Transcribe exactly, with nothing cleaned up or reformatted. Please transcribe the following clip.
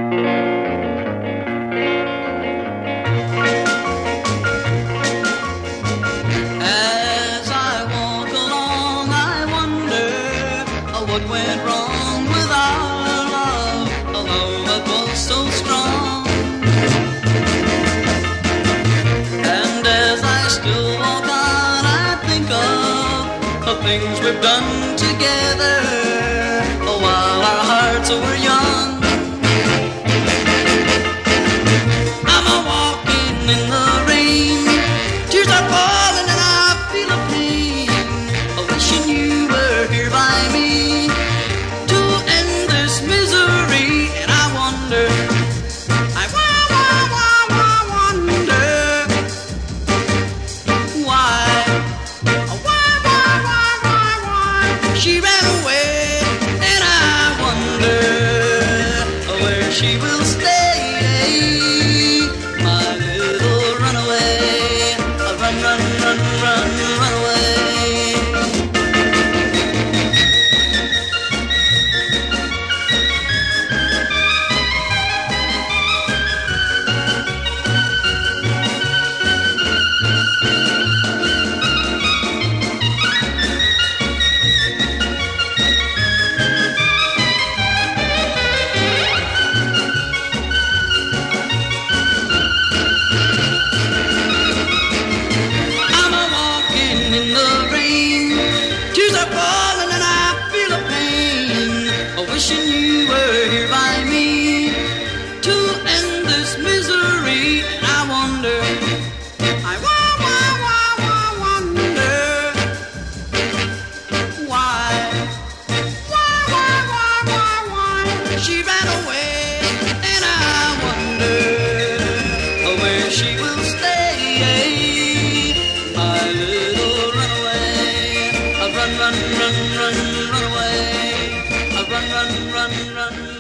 As I walk along, I wonder what went wrong with our love, a love that was so strong. And as I still walk on, I think of the things we've done together while our hearts were young. I'm a walking in the rain, tears are falling and I feel a pain, wishing you were here by me to end this misery. And I wonder, I wa wa wa wa wonder why, why, why, why, why, why she ran away. And I wonder where she will stay. Run, run, run, run away. Wishing you were here by me to end this misery. And I wonder, I wa wa wa wa wonder why, why, why, why, why, why she ran away. And I wonder where she will stay, my little runaway. Run, run, run, run, run away. Run, run, run, run.